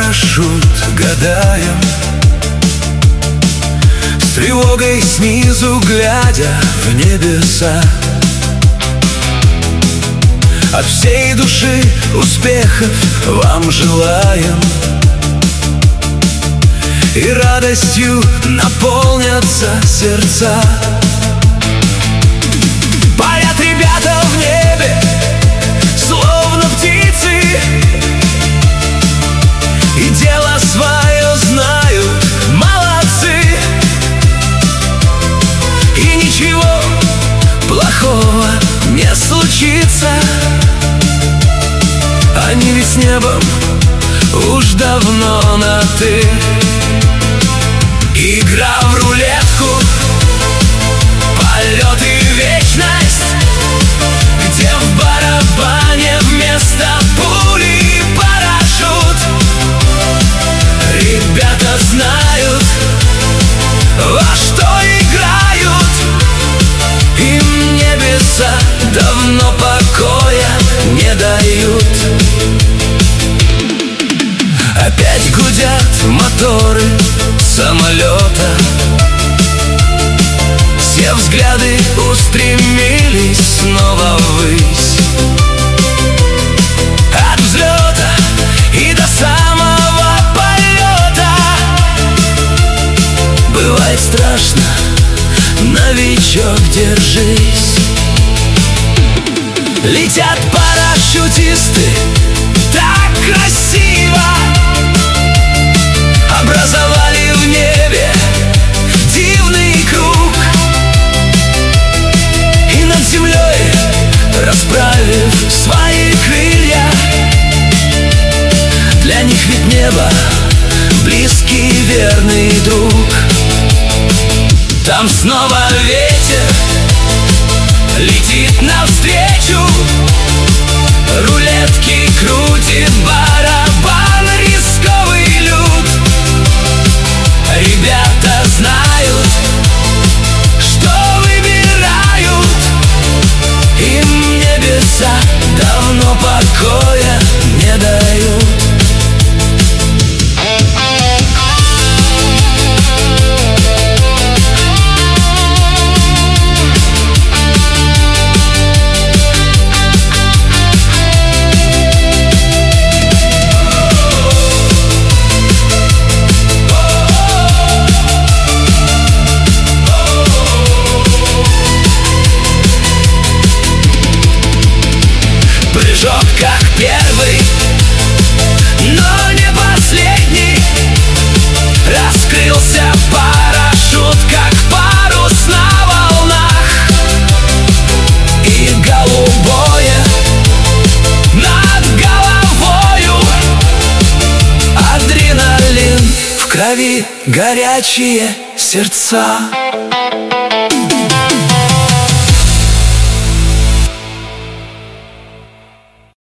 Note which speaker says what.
Speaker 1: парашют, гадаем, с тревогой снизу глядя в небеса. От всей души успехов вам желаем, и радостью наполнятся сердца. Парят ребята в небе, словно птицы, и дело свое знают, молодцы. И ничего плохого не случится, они ведь с небом уж давно на «ты». Игра в рулетку, полет и вечность, где в барабане вместо пули парашют. Ребята знают, во что играют, им небеса давно покоя не дают. Опять гудят моторы самолета, все взгляды устремились снова ввысь. От взлета и до самого полета бывает страшно, новичок, держись. Летят парашютисты так красиво, образовали в небе дивный круг, и над землей, расправив свои крылья, для них ведь небо близкий верный друг. Там снова ветер летит навстречу, рулетки крутит барабан, рисковый люд. Ребята знают, что выбирают, им небеса давно покоя не дают. Прыжок как первый, но не последний. Раскрылся парашют, как парус на волнах, и голубое над головою. Адреналин в крови, горячие сердца.